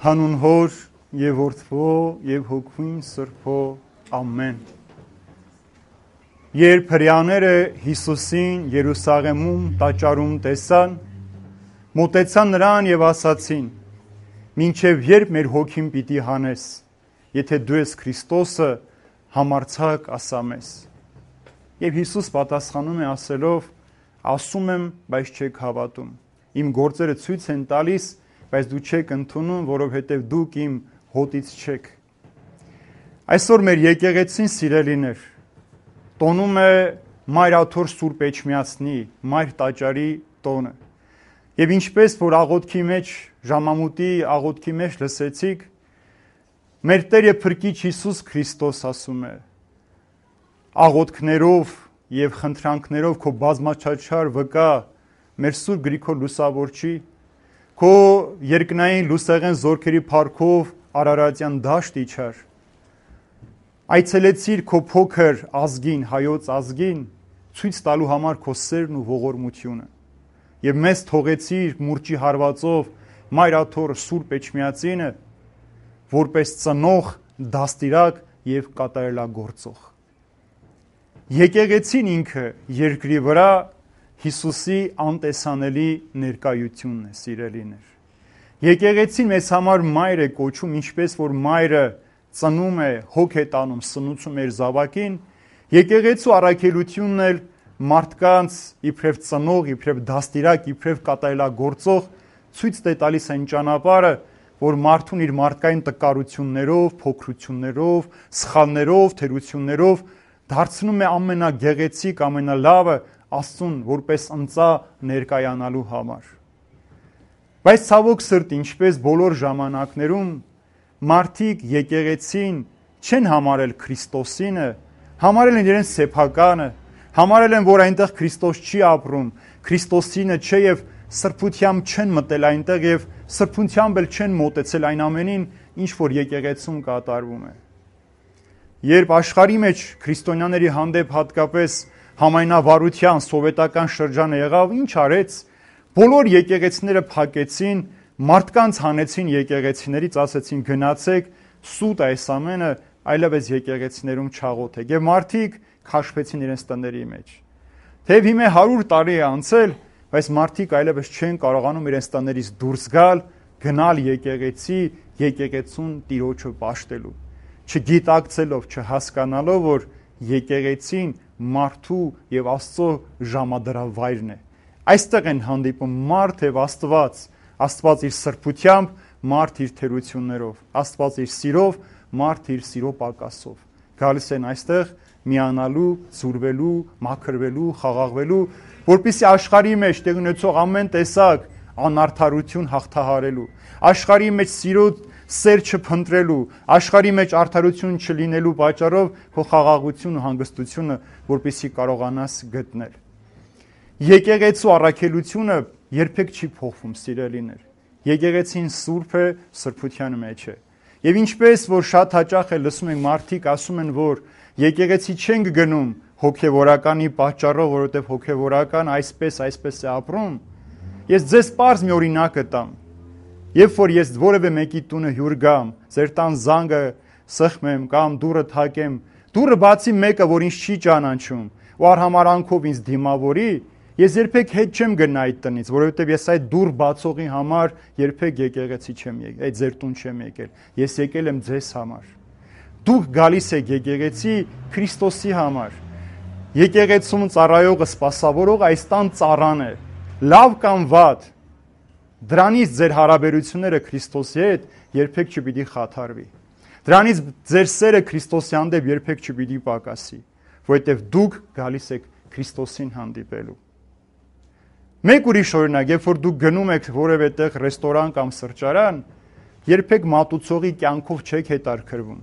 Հանուն Հոր եւ Որդվո եւ Հոգին Սրբո ամեն։ Երբ հրեաները Հիսուսին Երուսաղեմում տաճարում տեսան, մոտեցան նրան եւ ասացին. «Մինչեւ երբ մեր հոգին պիտի հանես, եթե դու ես Քրիստոսը, համարձակ ասա մեզ»։ Եվ Հիսուս պատասխանում է ասելով. «Ասում եմ, բայց չեք հավատում։ Իմ գործերը ցույց են տալիս, բայց դու չեք ընդունում, որովհետև դուք իմ հոտից չեք»։ Այսօր մեր եկեղեցին, սիրելիներ, տոնում է Մայրաթոր Սուրբ Էջմիածնի, Մայր տաճարի տոնը։ Եվ ինչպես որ աղոթքի մեջ, ժամամուտի աղոթքի մեջ լսեցիք, մեր Տեր եւ Փրկիչ Հիսուս Քրիստոս ասում է. աղոթքներով եւ խնդրանքներով քո բազմաչափ վկա մեր Սուրբ Գրիգոր Լուսավորչի, քո երկնային լուսեղեն զորքերի փառքով Արարատյան դաշտ իջար, այցելեցիր քո փոքր ազգին, հայոց ազգին, ցույց տալու համար քո սերն ու ողորմությունը, եւ մեզ թողեցիր մուրճի հարվածով Մայրաթոր Սուրբ Էջմիածինը, որպես ծնող, դաստիարակ եւ կատարելագործող։ Եկեղեցին ինքը երկրի վրա Հիսուսի անտեսանելի ներկայությունն է, սիրելիներ։ Եկեղեցին մեզ համար մայր է կոչում, ինչպես որ մայրը ծնում է, հոգ է տանում, սնուցում իր զավակին, եկեղեցու առաքելությունն էլ մարդկանց իբրև ծնող, իբրև դաստիարակ, իբրև կատարելագործող ցույց է տալիս այն ճանապարհը, որ մարդուն իր մարդկային տկարություններով, փոքրություններով, սխալներով, թերություններով դարձնում է ամենագեղեցիկ, ամենալավը Աստծուն որպես ընծա ներկայանալու համար։ Բայց ցավոք սրտի, ինչպես բոլոր ժամանակներում, մարդիկ եկեղեցին չեն համարել Քրիստոսինը, համարել են իրեն սեփականը, համարել են, որ այնտեղ Քրիստոս չի ապրում, Քրիստոսինը չէ եւ սրբությամբ չեն մտել այնտեղ եւ սրբությամբ էլ չեն մոտեցել այն ամենին, ինչ որ եկեղեցում կատարվում է։ Երբ աշխարհի մեջ քրիստոնյաների հանդեպ հատկապես համայնավարության սովետական շրջանը եղավ, ինչ արեց, բոլոր եկեղեցիները փակեցին, մարդկանց հանեցին եկեղեցիներից, ասեցին գնացեք, սուտ այս ամենը այլևս եկեղեցիներում չաղոթեք, եւ մարդիկ քաշվեցին իրենց տների մեջ։ Թեև հիմա 100 տարի է անցել, բայց մարդիկ այլևս չեն կարողանում իրենց տներից դուրս գալ, գնալ եկեղեցի, եկեղեցուն Տիրոջը պաշտելու, չգիտակցելով, չհասկանալով, որ եկեղեցին մարդու եւ Աստծո ժամադրավայրն է։ Այստեղ են հանդիպում մարդ եւ Աստված, Աստված իր սրբությամբ, մարդ իր թերություններով, Աստված իր սիրով, մարդ իր սիրո պակասով։ Գալիս են այստեղ միանալու, զուրվելու, մաքրվելու, խաղաղվելու, որպեսզի աշխարհի մեջ տեղ ունեցող ամեն տեսակ անարդարություն հաղթահարելու, աշխարհի մեջ սիրո սեր չփնտրելու, աշխարհի մեջ արդարություն չլինելու պատճառով քո խաղաղությունը, հանգստությունը, որպեսզի կարողանաս գտնել։ Եկեղեցու առաքելությունը երբեք չի փոխվում, սիրելիներ։ Եկեղեցին սուրբ է, սրբության մեջ է։ Եվ ինչպես որ շատ հաճախ է լսում ենք մարդիկ ասում են, որ եկեղեցի չենք գնում հոգևորականի պատճառով, որովհետև հոգևորական այսպես է ապրում։ Ես ձեզ պարզ մի օրինակ կտամ։ Երբ որ ես որևէ մեկի տունը հյուր գամ, ձեր տան զանգը սխմեմ կամ դուռը թակեմ, դուռը բացի մեկը, որ ինձ չի ճանաչում, ու արհամարանքով ինձ դիմավորի, ես երբեք հետ չեմ գնա այդ տնից, որովհետև ես այդ դուռ բացողի համար երբեք եկեղեցի չեմ եկել, այդ ձեր տուն չեմ եկել, ես եկել եմ ձեզ համար։ Դուք գալիս եք եկեղեցի Քրիստոսի համար։ Եկեղեցում ծառայողը, սպասավորողը այս տան ծառան է, լավ կամ վատ, դրանից ձեր հարաբերությունները Քրիստոսի հետ երբեք չպիտի խաթարվի։ Դրանից ձեր սերը Քրիստոսի հանդեպ երբեք չպիտի պակասի, որովհետև դուք գալիս եք Քրիստոսին հանդիպելու։ Մեկ ուրիշ օրինակ, երբ որ դուք գնում եք որևէ տեղ ռեստորան կամ սրճարան, երբեք մատուցողի կյանքով չեք հետաքրքրվում։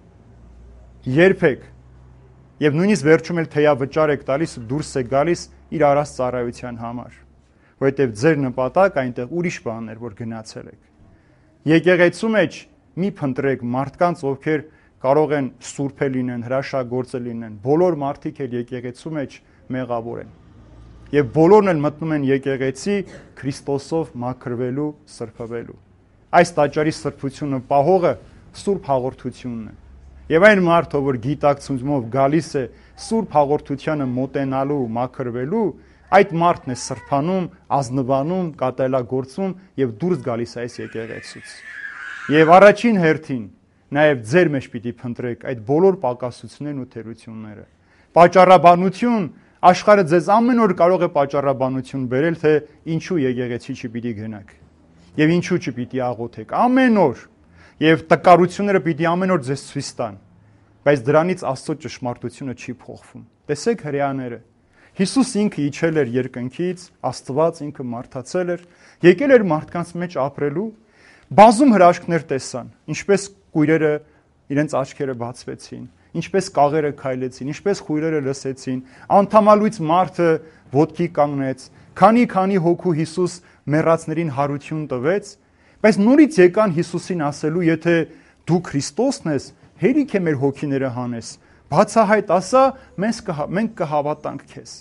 Երբեք։ Եվ նույնիսկ վերջում էլ թեյավճար եք տալիս ու դուրս եք գալիս իր առած ծառայության համար, որովհետև ձեր նպատակ այնտեղ ուրիշ բան էր, որ գնացել եք։ Եկեղեցու մեջ մի փնտրեք մարդկանց, ովքեր կարող են սուրբ լինեն, հրաշագործ լինեն։ Բոլոր մարդիկ էլ եկեղեցու մեջ մեղավոր են։ Եվ բոլորն էլ մտնում են եկեղեցի Քրիստոսով մաքրվելու, սրբվելու։ այս տաճարի սրբությունը պահողը սուրբ հաղորդությունն է։ Եվ այն մարդը, որ գիտակցումով գալիս է սուրբ հաղորդությանը մոտենալու, մաքրվելու, այդ մարդն է սրբանում, ազնվանում, կատարելագործում եւ դուրս գալիս այս եկեղեցուց։ Եվ առաջին հերթին նաեւ ձեր մեջ պիտի փնտրեք այդ բոլոր պակասություններն ու թերությունները։ Պատճառաբանություն, աշխարհը ձեզ ամեն օր կարող է պատճառաբանություն բերել, թե ինչու եկեղեցի չպիտի գնաք եւ ինչու չպիտի աղոթեք ամեն օր, եւ տկարությունները պիտի ամեն օր ձեզ ցույց տան, բայց դրանից Աստծո ճշմարտությունը չի փոխվում։ Տեսեք հրեաները, Հիսուս ինքը իջել էր երկնքից, Աստված ինքը մարդացել էր, եկել էր մարդկանց մեջ ապրելու, բազում հրաշքներ տեսան, ինչպես կույրերը իրենց աչքերը բացվեցին, ինչպես կաղերը քայլեցին, ինչպես խույրերը լսեցին, անդամալույց մարդը ոտքի կանգնեց, քանի հոգու Հիսուս մեռածներին հարություն տվեց, բայց նորից եկան Հիսուսին ասելու, եթե դու Քրիստոսն ես, հերիք է մեր հոգիները հանես, բացահայտ ասա, մենք կհավատանք քեզ։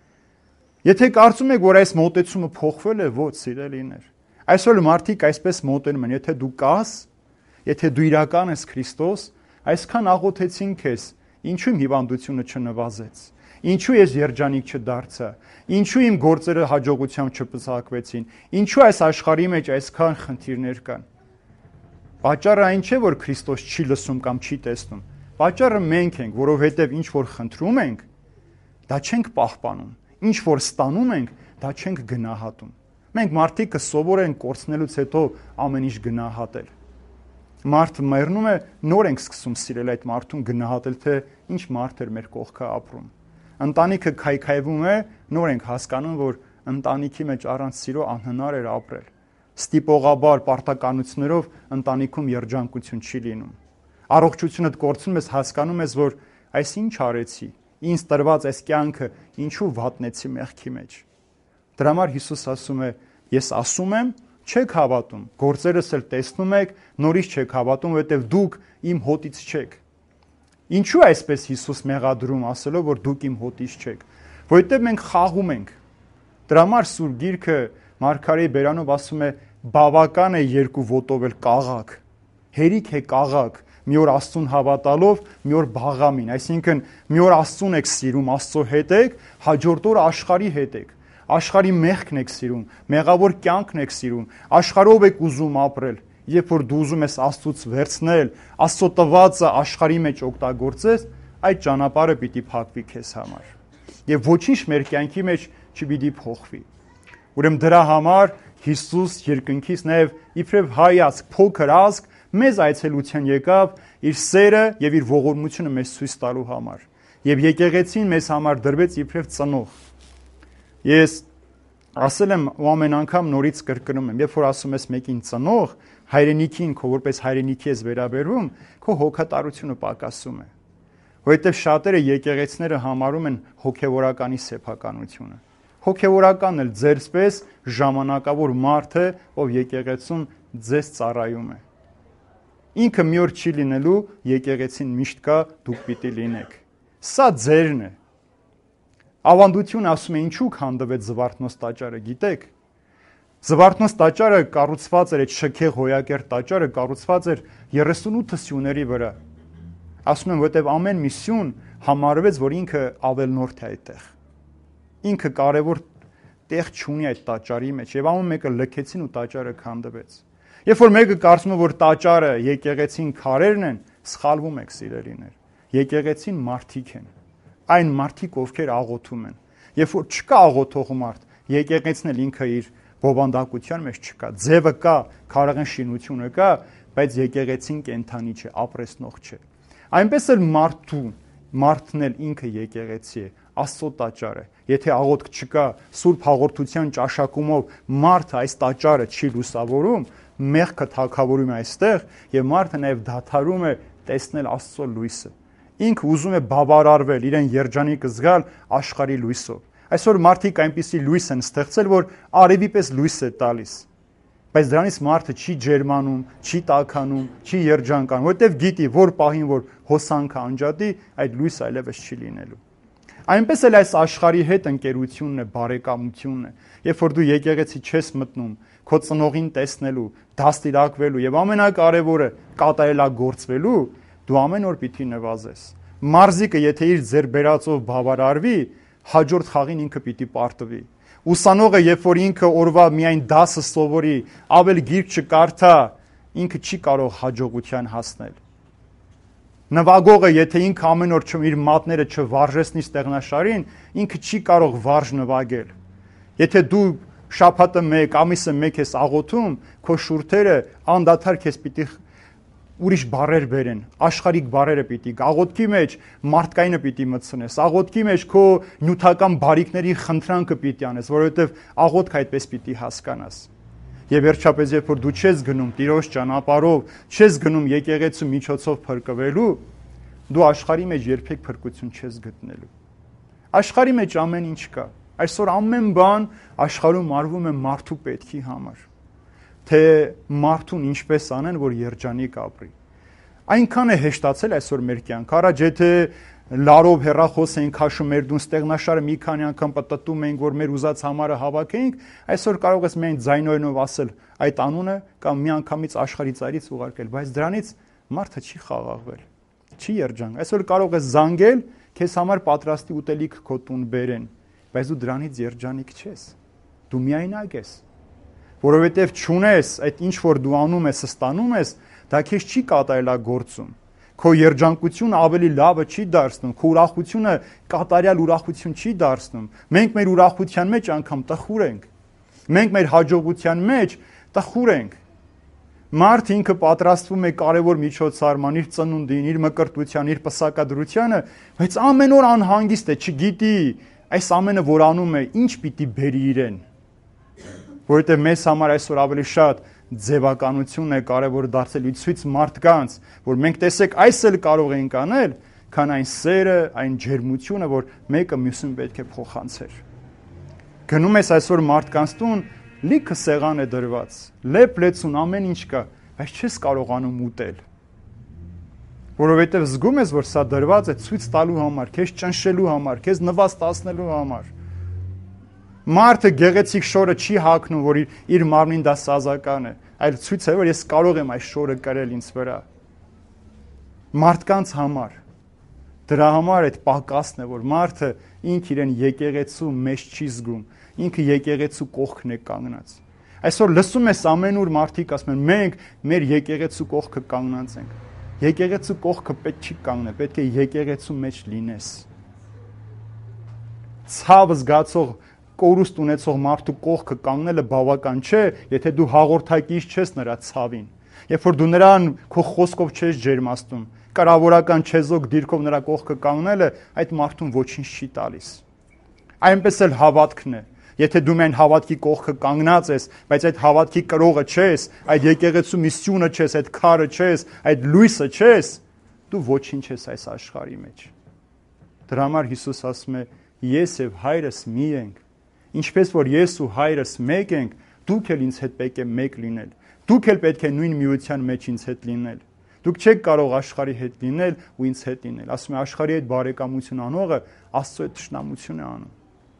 Եթե կարծում եք, որ այս մոտեցումը փոխվել է, ոչ, սիրելիներ։ Այսօր մարդիկ այսպես մոտենում են, եթե դու կաս, եթե դու իրական ես Քրիստոս, այսքան աղոթեցին քեզ, ինչու իմ հիվանդությունը չնվազեց, ինչու ես երջանիկ չդարձա, ինչու իմ գործերը հաջողությամբ չպսակվեցին, ինչու այս աշխարհի մեջ այսքան խնդիրներ կան։ Պատճառը այն չէ, որ Քրիստոս չի լսում կամ չի տեսնում։ Պատճառը մենք ենք, որովհետև ինչ որ խնդրում ենք, դա չենք պահպանում, ինչ որ ստանում ենք, դա չենք գնահատում։ Մենք մարդիկ կսովորենք կորցնելուց հետո ամեն ինչ գնահատել։ Մարդը մեռնում է, նոր ենք սկսում սիրել այդ մարդուն, գնահատել, թե ինչ մարդ էր մեր կողքը ապրում։ Ընտանիքը քայքայվում է, նոր ենք հասկանում, որ ընտանիքի մեջ առանց սիրո անհնար էր ապրել։ Ստիպողաբար պարտականություններով ընտանիքում երջանկություն չի լինում։ Առողջությունդ կորցնում ես, հասկանում ես, որ այս ինչ արեցի, ինձ տրված այս կյանքը ինչու վատնեցի մեղքի մեջ։ Դրա համար Հիսուս ասում է, ես ասում եմ, չեք հավատում, գործերս էլ տեսնում եք, նորից չեք հավատում, որովհետև դուք իմ հոտից չեք։ Ինչու այսպես Հիսուս մեղադրում ասելով, որ դուք իմ հոտից չեք, որովհետև մենք խաղում ենք։ Դրա համար Սուրբ Գիրքը Մարգարեի բերանով ասում է, բավական է երկու ոտով էլ կաղաք, հերիք է կաղաք, մի օր Աստծուն հավատալով, մի օր բաղամին, այսինքն մի օր Աստծուն եք սիրում, Աստծո հետ եք, հաջորդ օր աշխարհի հետ եք, աշխարհի մեղքն եք սիրում, մեղավոր կյանքն եք սիրում, աշխարհով եք ուզում ապրել, երբ որ դու ուզում ես Աստծուց վերցնել, Աստծո տվածը աշխարհի մեջ օգտագործես, այդ ճանապարհը պիտի փակվի քեզ համար։ Եվ ոչինչ մեր կյանքի մեջ չպիտի փոխվի։ Ուրեմն դրա համար Հիսուս երկնքից նաև իբրև հայացք, փոքր ազգ մեզ այցելության եկավ իր սերը եւ իր ողորմությունը մեզ ցույց տալու համար։ Եվ եկեղեցին մեզ համար դրվեց իբրև ծնող։ Ես ասել եմ ու ամեն անգամ նորից կրկնում եմ, երբ որ ասում ես մեկին ծնող, հայրենիքին քո որպես հայրենիքի ես վերաբերվում, քո հոգատարությունը պակասում է։ Որովհետև շատերը եկեղեցիները համարում են հոգևորականի սեփականությունը։ Հոգևորականն էլ ձերսպես ժամանակավոր մարդ է, ով եկեղեցուն ձեզ ծառայում է։ Ինքը մի օր չի լինելու, եկեղեցին միշտ կա, դուք պիտի լինեք։ Սա ձերն է։ Ավանդությունը ասում է ինչու քանդվեց Զվարթնոց տաճարը, գիտեք։ Զվարթնոց տաճարը կառուցված էր, այդ շքեղ հոյակեր տաճարը կառուցված էր 38 սյուների վրա։ Ասում են, որտեվ ամեն մի սյուն համարվեց, որ ինքը ավելնորդ է այդտեղ։ Ինքը կարևոր տեղ չունի այդ տաճարի մեջ եւ ամեն մեկը լքեցին ու տաճարը քանդվեց։ Երբ որ մեկը կարծում է, որ տաճարը եկեղեցին քարերն են, սխալվում եք սիրելիներ։ Եկեղեցին մարդիկ են։ Այն մարդիկ, ովքեր աղոթում են։ Երբ որ չկա աղոթող մարդ, եկեղեցին էլ ինքը իր բովանդակության մեջ չկա։ Ձևը կա, քարեղեն շինությունը կա, բայց եկեղեցին կենթանի չէ, ապրեսնող չէ։ Այնպես էլ մարդն էլ ինքը եկեղեցի է, Աստծո տաճարը։ Եթե աղոթք չկա, սուրբ հաղորդության ճաշակումով մարդը այս տաճարը չի լուսավորում, մեղքը թագավորում է այստեղ եւ մարդը նաեւ դադարում է տեսնել Աստծո լույսը։ Ինքը ուզում է բավարարվել, իրեն երջանիկ զգալ աշխարհի լույսով։ Այսօր մարդիկ այնպիսի լույս են ստեղծել, որ արևի պես լույս է տալիս։ Բայց դրանից մարդը չի ջերմանում, չի տաքանում, չի երջանկանում, որովհետև գիտի, որ պահին որ հոսանքը անջատի, այդ լույսը այլևս չի լինելու։ Այնպես էլ այս աշխարհի հետ ընկերությունն է, բարեկամությունն է։ Երբ որ դու եկեղեցի չես մտնում, քո ծնողին տեսնելու, դաստիարակվելու եւ ամենակարևորը կատարելագործվելու, դու ամեն օր պիտի նվազես։ Մարզիկը եթե իր ձեռբերածով բավարարվի, հաջորդ խաղին ինքը պիտի պարտվի։ Ուսանողը, երբ որ ինքը օրվա միայն դասը սովորի, ավել գիրք չկարդա, ինքը չի կարող հաջողության հասնել։ Նվագողը, եթե ինքը ամեն օր իր մատները չվարժեցնի ստեղնաշարին, ինքը չի կարող վարժ նվագել։ Եթե դու շաբաթը 1, ամիսը 1 ես աղոթում, քո շուրթերը անդադար քեզ պիտի ուրիշ բառեր բերեն, աշխարհիկ բառերը պիտի, աղոթքի մեջ մարդկայինը պիտի մտցնես, աղոթքի մեջ քո նյութական բարիքների խնդրանքը պիտի անես, որովհետև աղոթք այդպես պիտի հասկանաս։ Եվ վերջապես, երբ որ դու չես գնում Տիրոջ ճանապարհով, չես գնում եկեղեցու միջոցով փրկվելու, դու աշխարհի մեջ երբեք փրկություն չես գտնելու։ Աշխարհի մեջ ամեն ինչ կա։ Այսօր ամեն բան աշխարհում արվում է մարդու պետքի համար։ Թե մարդուն ինչպես անեն, որ երջանիկ ապրի։ Այնքան է հեշտացել այսօր մեր կյանքը։ Առաջ եթե լարով հեռախոս էինք հաշում մեր դուն ստեղնաշարը մի քանի անգամ պատտում էինք, որ մեր ուզած համարը հավաքեինք, այսօր կարող ես միայն ձայնորենով ասել այդ անունը կամ մի անգամից աշխարհի ծայրից ուղարկել, բայց դրանից մարդը չի խաղաղվել, չի երջանք։ Այսօր կարող ես զանգել, քեզ համար պատրաստի ուտելիք քո տուն բերեն, բայց դու դրանից երջանիկ չես։ Դու միայնակ ես։ Որովհետև չունես այդ ինչ որ դու անում ես, ստանում ես, դա քեզ չի կատարելագործում։ Քո երջանկությունը ավելի լավը չի դարձնում, քո ուրախությունը կատարյալ ուրախություն չի դարձնում։ Մենք մեր ուրախության մեջ անգամ տխուր ենք։ Մենք մեր հաջողության մեջ տխուր ենք։ Մարդը ինքը պատրաստվում է կարևոր միջոցառման, իր ծնունդին, իր մկրտության, իր պսակադրությանը, բայց ամեն օր անհանգիստ է, չգիտի այս ամենը որ անում է, ինչ պիտի բերի իրեն։ Որովհետև մեզ համար այսօր ավելի շատ ձևականությունն է կարևոր դարձել ցույց մարդկանց, որ մենք տեսեք այս էլ կարող ենք անել, քան այն սերը, այն ջերմությունը, որ մեկը մյուսին պետք է փոխանցեր։ Գնում ես այսօր մարդկանց տուն, լիքը սեղան է դրված, լեփ-լեցուն ամեն ինչ կա, բայց չես կարողանում ուտել։ Որովհետև զգում ես, որ սա դրված է ցույց տալու համար, քեզ ճնշելու համար, քեզ նվաստացնելու համար։ Մարդը գեղեցիկ շորը չի հագնում, որ իր մարմնին դա սազական է, այլ ցույց է, որ ես կարող եմ այս շորը կրել ինձ վրա։ Մարդկանց համար դրա համար այդ պակասն է, որ մարդը ինքը իրեն եկեղեցու մեջ չի զգում, ինքը եկեղեցու կողքն է կանգնած։ Այսօր լսում ես ամենուր մարդիկ ասում են, մենք մեր եկեղեցու կողքը կանգնած ենք։ Եկեղեցու կողքը պետք չի կանգնել, պետք է եկեղեցու մեջ լինես։ Ցավ զգացող կորուստ ունեցող մարդու կողքը կանգնելը բավական չէ, եթե դու հաղորդակից չես նրա ցավին։ Երբ որ դու նրան քո խոսքով չես ջերմացնում, կրավորական չեզոք դիրքով նրա կողքը կանգնելը այդ մարդուն ոչինչ չի տալիս։ Այնպես էլ հավատքն է։ Եթե դու մեն հավատքի կողքը կանգնած ես, բայց այդ հավատքի կրողը չես, այդ եկեղեցու միսիոնը չես, այդ քարը չես, այդ լույսը չես, դու ոչինչ ես այս աշխարհի մեջ։ Դրա համար Հիսուս ասում է. ես եւ հայրս մի ենք։ Ինչպես որ ես ու հայրս մեկ ենք, դուք էլ ինձ հետ պետք է մեկ լինել։ Դուք էլ պետք է նույն միության մեջ ինձ հետ լինել։ Դուք չեք կարող աշխարհի հետ լինել ու ինձ հետ լինել։ Ասում է աշխարհի հետ բարեկամություն անողը Աստծո հետ թշնամություն է անում։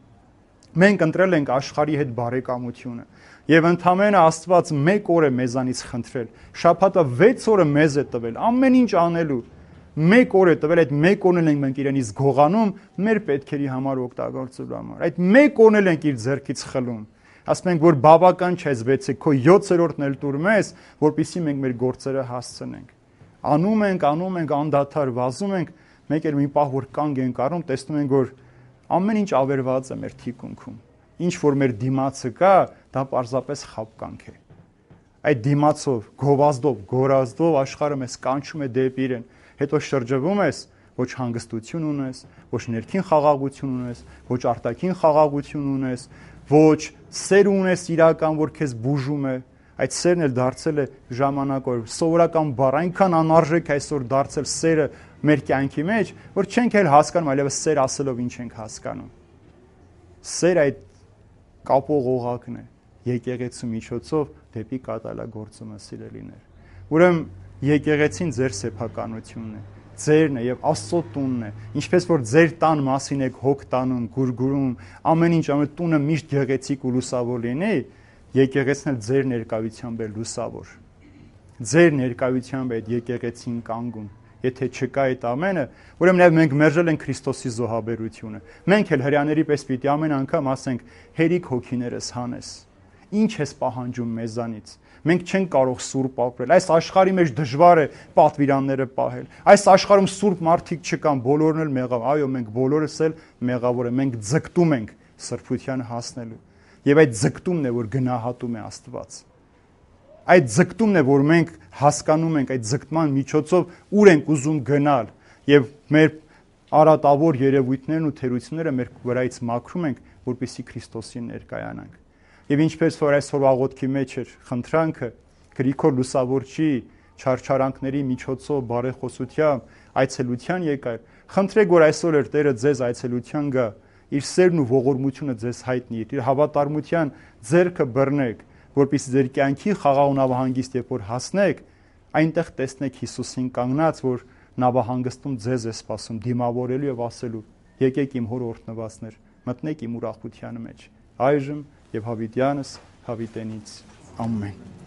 Մենք ընտրել ենք աշխարհի հետ բարեկամությունը եւ ընդամենը Աստված 1 օր է մեզանից խնդրել։ Շաբաթը 6 օրը մեզ է տվել ամեն ինչ անելու։ 1 օր է տվել, այդ 1 օրն ենք մենք իրենից գողանում մեր պետքերի համար օգտագործելու համար։ Այդ 1 օրն ենք իր ձեռքից խլում։ Ասում ենք, որ բավական չէ 6-ը, քո 7-րդն էլ տուր մեզ, որպեսզի մենք մեր գործերը հասցնենք։ Անում ենք, անդադար վազում ենք, մեկ էլ մի պահ որ կանգ ենք առնում, տեսնում ենք, որ ամեն ինչ ավերված է մեր թիկունքում։ Ինչ որ մեր դիմացը կա, դա պարզապես խաբկանք է։ Այդ դիմացով, գովազդով, գորազդով աշխարհը մեզ կանչում է դեպի իրեն։ Հետո շրջվում ես, ոչ հանգստություն ունես, ոչ ներքին խաղաղություն ունես, ոչ արտաքին խաղաղություն ունես, ոչ սեր ունես իրական, որ քեզ բուժում է, այդ սերն էլ դարձել է ժամանակով, սովորական բառ, այնքան անարժեք այսօր դարձել սերը մեր կյանքի մեջ, որ չենք էլ հասկանում, այլևս սեր ասելով ինչ ենք հասկանում։ Սեր այդ կապող օղակն է, եկեղեցու միջոցով դեպի կատարելագործումը սիրելիներ։ Ուրեմն եկեղեցին ձեր սեփականությունն է, ձերն է եւ Աստծո տունն է, ինչպես որ ձեր տան մասին եք հոգ տանում, գուրգուրում, ամեն ինչ, ամեն տունը միշտ գեղեցիկ ու լուսավոր լինի, եկեղեցն էլ ձեր ներկայությամբ է լուսավոր։ Ձեր ներկայությամբ է այդ եկեղեցին կանգուն։ Եթե չկա այդ ամենը, ուրեմն նաև մենք մերժել ենք Քրիստոսի զոհաբերությունը։ Մենք էլ հրյաների պես պիտի ամեն անգամ ասենք. «Հերիք հոգիներս հանես»։ Ինչ ես պահանջում մեզանից։ Մենք չենք կարող սուրբ ապրել։ Այս աշխարհի մեջ դժվար է պատվիրանները պահել։ Այս աշխարհում սուրբ մարդիկ չկան, բոլորն էլ մեղավոր։ Այո, մենք բոլորս էլ մեղավոր ենք։ Մենք ձգտում ենք սրբության հասնելու։ Եվ այդ ձգտումն է, որ գնահատում է Աստված։ Այդ ձգտումն է, որ մենք հասկանում ենք, այդ ձգտման միջոցով ուր ենք ուզում գնալ, եւ մեր արատավոր երևույթներն ու թերությունները մեր վրայից մաքրում ենք, որպեսզի Քրիստոսին ներկայանանք։ Եվ ինչպես որ այսօր աղոթքի մեջ էր խնդրանքը, Գրիգոր Լուսավորչի չարչարանքների միջոցով բարեխոսությամբ այցելության եկար, խնդրեք, որ այսօր էր Տերը ձեզ այցելության գա, իր սերն ու ողորմությունը ձեզ հայտնի, իր հավատարմության ձեռքը բռնեք, որպեսզի ձեր կյանքի խաղաղ նավահանգիստ երբ որ հասնեք, այնտեղ տեսնեք Հիսուսին կանգնած, որ նավահանգստում ձեզ է սպասում դիմավորելու եւ ասելու. եկեք իմ հոր օրհնվածներ, մտնեք իմ ուրախության մեջ։ Այժմ եւ հավիտյանս հավիտենից ամեն։